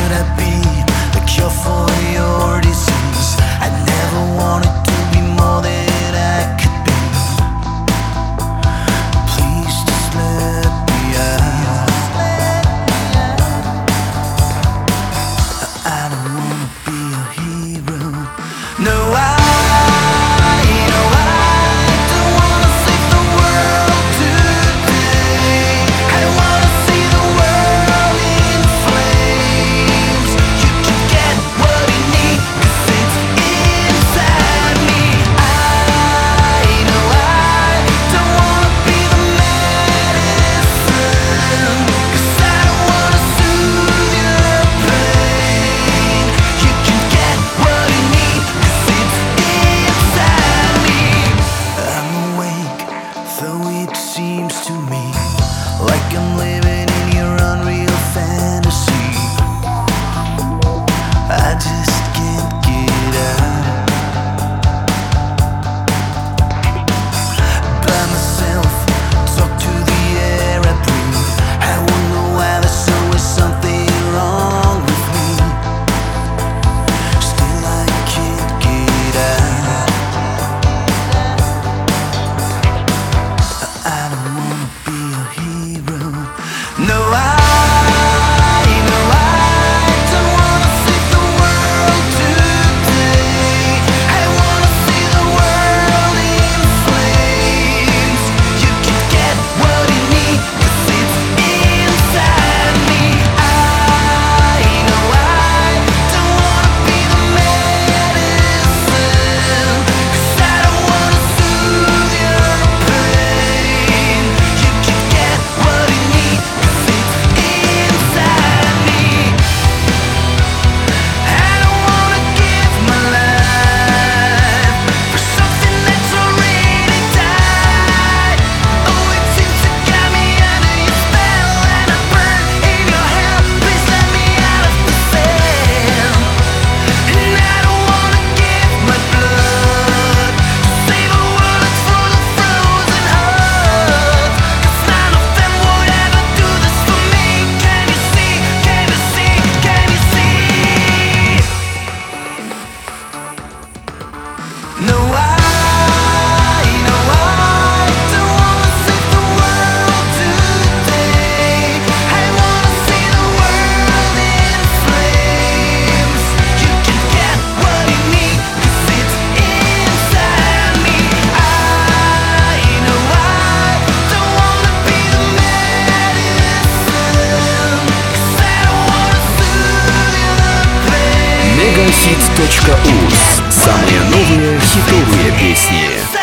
could I be the cure for your disease? I never wanted to be more than I could be. Please just let me out. I don't wanna be a hero. No, I don't wanna save the world today. I don't wanna see the world in flames. You can get what you need, 'cause it's inside me. I know I don't wanna be the medicine, 'cause I don't wanna soothe your pain. You can get what you need, 'cause it's inside me. I'm awake, though it seems to me like I'm living in your unreal fantasy. I just can't get out. By myself, talk to the air I breathe. I wonder why there's always something wrong with me. Still I can't get out. I don't wanna be a hero. No, I don't wanna save the world today. I wanna see the world in flames. You can get what you need, 'cause it's inside me. I know I don't wanna be the medicine, 'cause I don't wanna soothe your pain. You can get what you need, 'cause it's inside me. I don't wanna give my life for something that's already died. Oh, it seems to got me under your spell, and I burn in your hell. Please let me out of the cell. And I don't wanna give my blood to save a world that's full of frozen hearts, 'cause none of them would ever do this for me. Can you see? Can you see? Can you see? No, I don't wanna save the world today. I wanna see the world in flames. You can get what you need, 'cause it's inside me. I know I don't wanna be the medicine, 'cause I don't wanna soothe your pain. Megahit.uz. Самые новые хитовые песни.